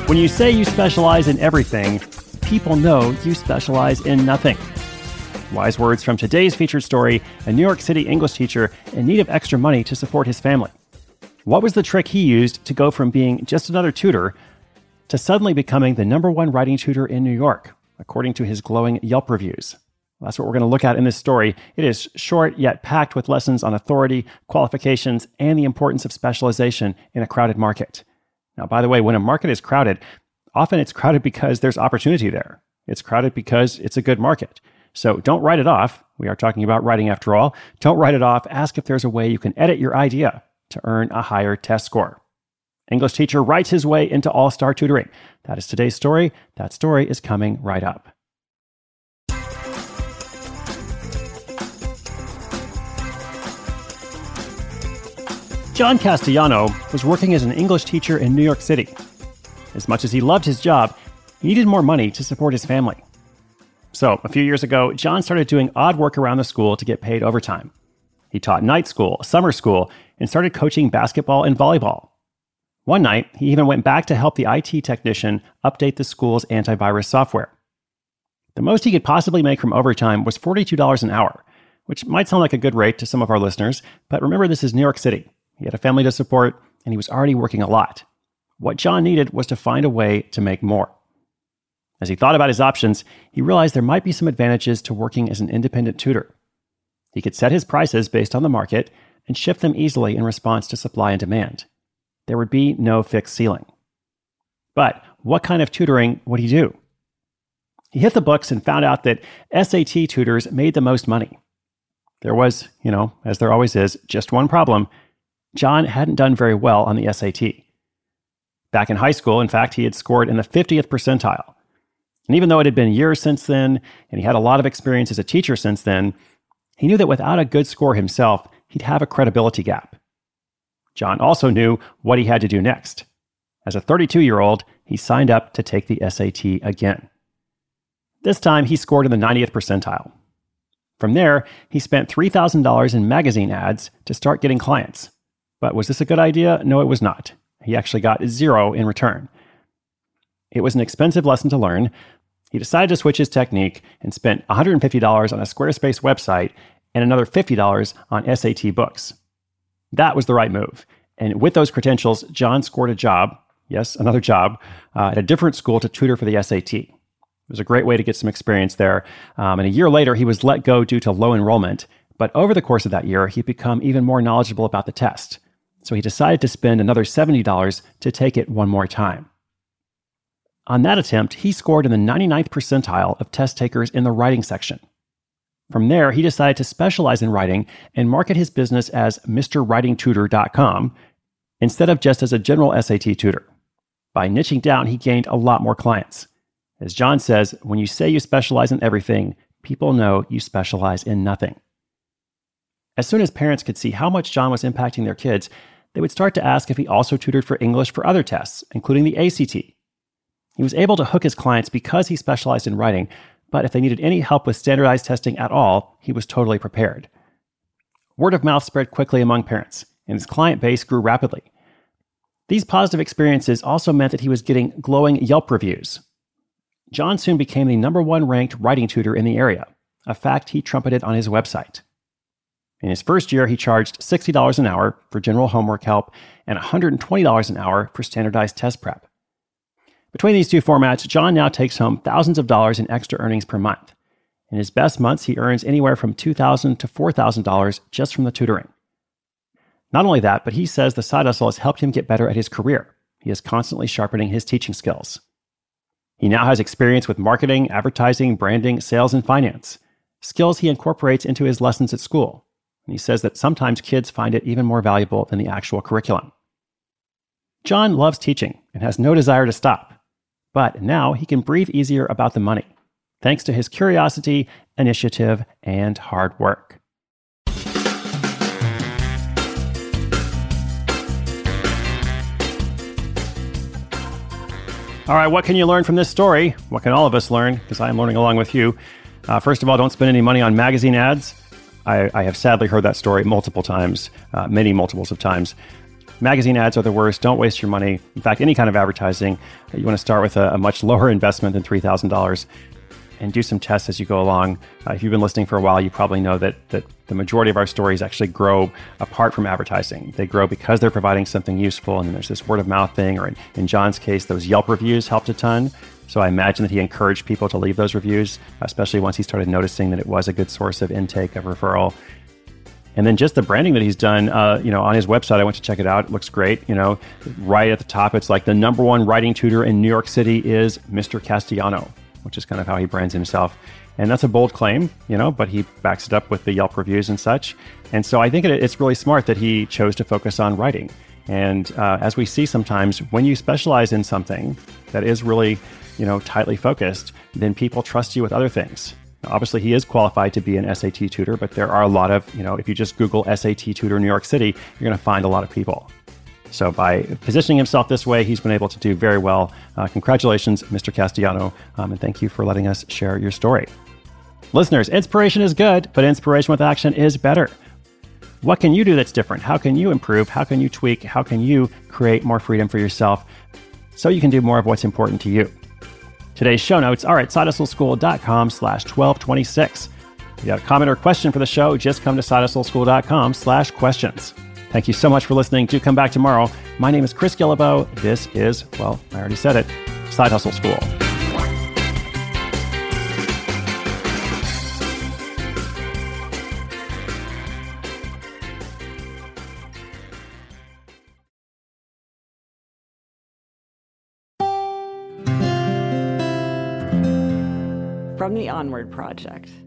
When you say you specialize in everything, people know you specialize in nothing. Wise words from today's featured story, a New York City English teacher in need of extra money to support his family. What was the trick he used to go from being just another tutor to suddenly becoming the #1 writing tutor in New York, according to his glowing Yelp reviews? Well, that's what we're going to look at in this story. It is short yet packed with lessons on authority, qualifications, and the importance of specialization in a crowded market. Now, by the way, when a market is crowded, often it's crowded because there's opportunity there. It's crowded because it's a good market. So don't write it off. We are talking about writing after all. Don't write it off. Ask if there's a way you can edit your idea to earn a higher test score. English teacher writes his way into all-star tutoring. That is today's story. That story is coming right up. John Castellano was working as an English teacher in New York City. As much as he loved his job, he needed more money to support his family. So, a few years ago, John started doing odd work around the school to get paid overtime. He taught night school, summer school, and started coaching basketball and volleyball. One night, he even went back to help the IT technician update the school's antivirus software. The most he could possibly make from overtime was $42 an hour, which might sound like a good rate to some of our listeners, but remember, this is New York City. He had a family to support, and he was already working a lot. What John needed was to find a way to make more. As he thought about his options, he realized there might be some advantages to working as an independent tutor. He could set his prices based on the market and shift them easily in response to supply and demand. There would be no fixed ceiling. But what kind of tutoring would he do? He hit the books and found out that SAT tutors made the most money. There was, as there always is, just one problem. John hadn't done very well on the SAT. Back in high school, in fact, he had scored in the 50th percentile. And even though it had been years since then, and he had a lot of experience as a teacher since then, he knew that without a good score himself, he'd have a credibility gap. John also knew what he had to do next. As a 32-year-old, he signed up to take the SAT again. This time, he scored in the 90th percentile. From there, he spent $3,000 in magazine ads to start getting clients. But was this a good idea? No, it was not. He actually got zero in return. It was an expensive lesson to learn. He decided to switch his technique and spent $150 on a Squarespace website and another $50 on SAT books. That was the right move. And with those credentials, John scored a job, yes, another job, at a different school to tutor for the SAT. It was a great way to get some experience there. And a year later, he was let go due to low enrollment. But over the course of that year, he'd become even more knowledgeable about the test. So he decided to spend another $70 to take it one more time. On that attempt, he scored in the 99th percentile of test takers in the writing section. From there, he decided to specialize in writing and market his business as MrWritingTutor.com instead of just as a general SAT tutor. By niching down, he gained a lot more clients. As John says, when you say you specialize in everything, people know you specialize in nothing. As soon as parents could see how much John was impacting their kids, they would start to ask if he also tutored for English for other tests, including the ACT. He was able to hook his clients because he specialized in writing, but if they needed any help with standardized testing at all, he was totally prepared. Word of mouth spread quickly among parents, and his client base grew rapidly. These positive experiences also meant that he was getting glowing Yelp reviews. John soon became the #1 ranked writing tutor in the area, a fact he trumpeted on his website. In his first year, he charged $60 an hour for general homework help and $120 an hour for standardized test prep. Between these two formats, John now takes home thousands of dollars in extra earnings per month. In his best months, he earns anywhere from $2,000 to $4,000 just from the tutoring. Not only that, but he says the side hustle has helped him get better at his career. He is constantly sharpening his teaching skills. He now has experience with marketing, advertising, branding, sales, and finance, skills he incorporates into his lessons at school. And he says that sometimes kids find it even more valuable than the actual curriculum. John loves teaching and has no desire to stop. But now he can breathe easier about the money, thanks to his curiosity, initiative, and hard work. All right, what can you learn from this story? What can all of us learn? Because I am learning along with you. First of all, don't spend any money on magazine ads. I have sadly heard that story multiple times, many multiples of times. Magazine ads are the worst. Don't waste your money. In fact, any kind of advertising, you want to start with a much lower investment than $3,000 and do some tests as you go along. If you've been listening for a while, you probably know that the majority of our stories actually grow apart from advertising. They grow because they're providing something useful, and then there's this word of mouth thing, or in John's case, those Yelp reviews helped a ton. So I imagine that he encouraged people to leave those reviews, especially once he started noticing that it was a good source of intake, of referral. And then just the branding that he's done, on his website, I went to check it out. It looks great. Right at the top, it's like the number one writing tutor in New York City is Mr. Castellano, which is kind of how he brands himself. And that's a bold claim, but he backs it up with the Yelp reviews and such. And so I think it's really smart that he chose to focus on writing. And as we see sometimes, when you specialize in something that is really, tightly focused, then people trust you with other things. Obviously, he is qualified to be an SAT tutor, but there are a lot of, if you just Google SAT tutor New York City, you're going to find a lot of people. So by positioning himself this way, he's been able to do very well. Congratulations, Mr. Castellano, and thank you for letting us share your story. Listeners, inspiration is good, but inspiration with action is better. What can you do that's different? How can you improve? How can you tweak? How can you create more freedom for yourself so you can do more of what's important to you? Today's show notes are at sidehustleschool.com/1226. If you have a comment or question for the show, just come to sidehustleschool.com/questions. Thank you so much for listening. Do come back tomorrow. My name is Chris Guillebeau. This is, I already said it, Side Hustle School. From the Onward Project.